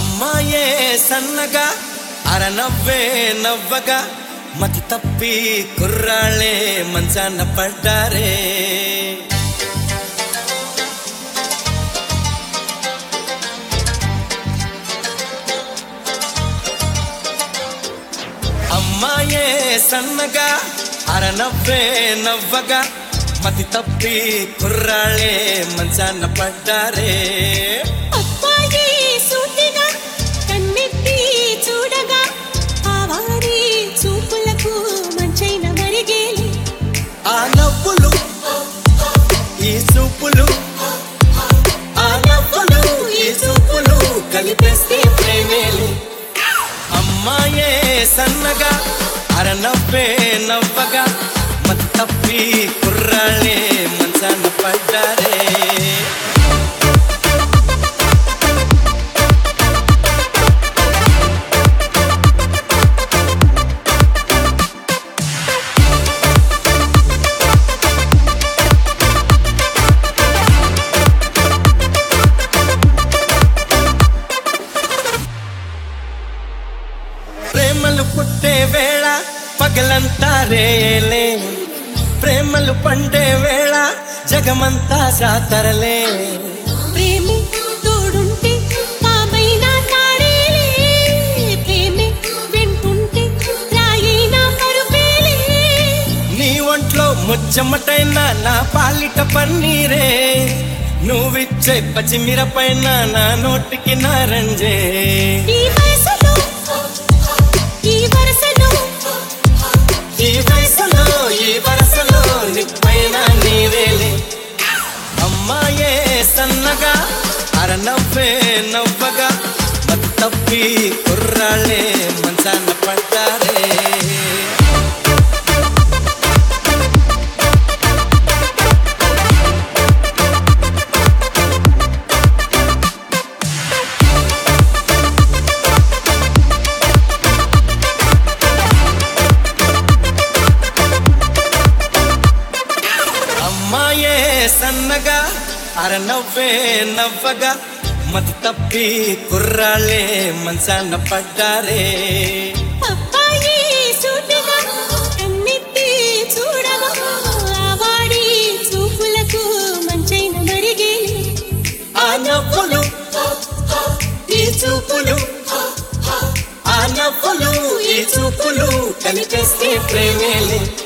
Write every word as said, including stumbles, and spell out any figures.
అమ్మాయే సన్నగా అరనవ్వే నవ్వగా మతి తప్పి కుర్రాళ్ళే మంచాన పడ్డారే. అమ్మాయే సన్నగా అరనవ్వే నవ్వగా మతి తప్పి కుర్రాళ్ళే మంచాన పడ్డారే. ఆ నవ్వులు ఈ చూపులు ఆ నవ్వులు ఈ చూపులు కలిపేస్తే ప్రేమేలు. అమ్మాయే సన్నగా అరనవ్వే నవ్వగా మతి తప్పి కుర్రాళ్ళే మంచాన పడ్డారే. ప్రేమలు పుట్టే వేళ పగలంతా రేలే, ప్రేమలు పండే వేళ జగమంతా జాతరలే. ప్రేమే తోడుంటే పామైనా తాడేలే, ప్రేమే వెంటుంటే రాయినా పరుపేలే. నీ ఒంట్లో ముచ్చమటైన నా పాలిట పన్నీరే, నువ్విచ్చే పచ్చిమిరపైన నా నోటికి నారంజే. ఈ వయసులో ఈ వరసలో ఈ వయసులో ఈ వరసలో నిప్పైన నీవేలే. అమ్మాయే సన్నగా అరనవ్వే నవ్వగా మతి తప్పి కుర్రాళ్ళే మంచాన పడ్డారే. అమ్మాయే సన్నగా అరనవ్వే నవ్వగా మతి తప్పి కుర్రాళ్ళే మంచాన పడ్డారే. అబ్బాయి సూటిగా కన్నెత్తి చూడగా వాడి చూపులకు మంచైన మరిగేలే. ఆ నవ్వులు ఈ చూపులు ఆ నవ్వులు ఈ చూపులు కలిపేస్తే ప్రేమేలే.